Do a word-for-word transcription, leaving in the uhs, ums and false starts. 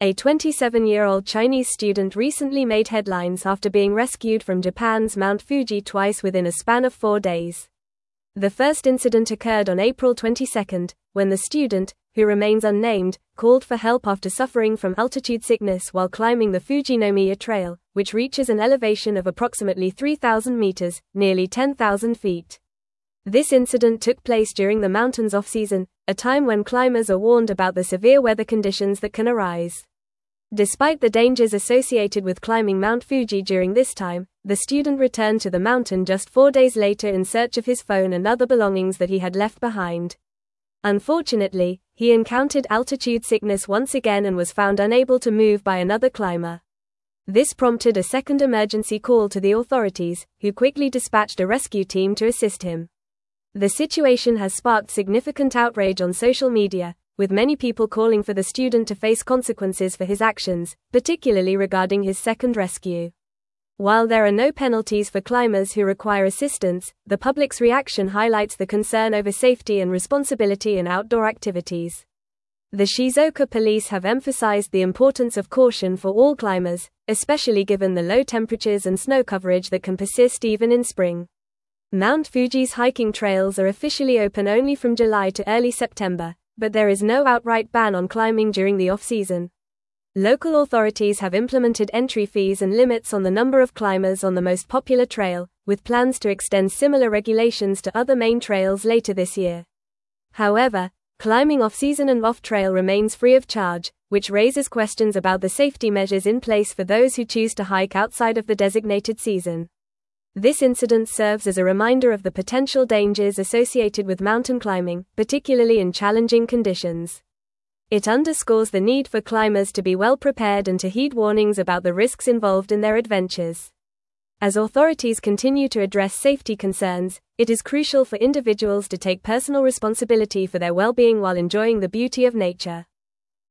A twenty-seven-year-old Chinese student recently made headlines after being rescued from Japan's Mount Fuji twice within a span of four days. The first incident occurred on April twenty-second, when the student, who remains unnamed, called for help after suffering from altitude sickness while climbing the Fujinomiya Trail, which reaches an elevation of approximately three thousand meters, nearly ten thousand feet. This incident took place during the mountain's off-season, a time when climbers are warned about the severe weather conditions that can arise. Despite the dangers associated with climbing Mount Fuji during this time, the student returned to the mountain just four days later in search of his phone and other belongings that he had left behind. Unfortunately, he encountered altitude sickness once again and was found unable to move by another climber. This prompted a second emergency call to the authorities, who quickly dispatched a rescue team to assist him. The situation has sparked significant outrage on social media, with many people calling for the student to face consequences for his actions, particularly regarding his second rescue. While there are no penalties for climbers who require assistance, the public's reaction highlights the concern over safety and responsibility in outdoor activities. The Shizuoka police have emphasized the importance of caution for all climbers, especially given the low temperatures and snow coverage that can persist even in spring. Mount Fuji's hiking trails are officially open only from July to early September, but there is no outright ban on climbing during the off-season. Local authorities have implemented entry fees and limits on the number of climbers on the most popular trail, with plans to extend similar regulations to other main trails later this year. However, climbing off-season and off-trail remains free of charge, which raises questions about the safety measures in place for those who choose to hike outside of the designated season. This incident serves as a reminder of the potential dangers associated with mountain climbing, particularly in challenging conditions. It underscores the need for climbers to be well prepared and to heed warnings about the risks involved in their adventures. As authorities continue to address safety concerns, it is crucial for individuals to take personal responsibility for their well-being while enjoying the beauty of nature.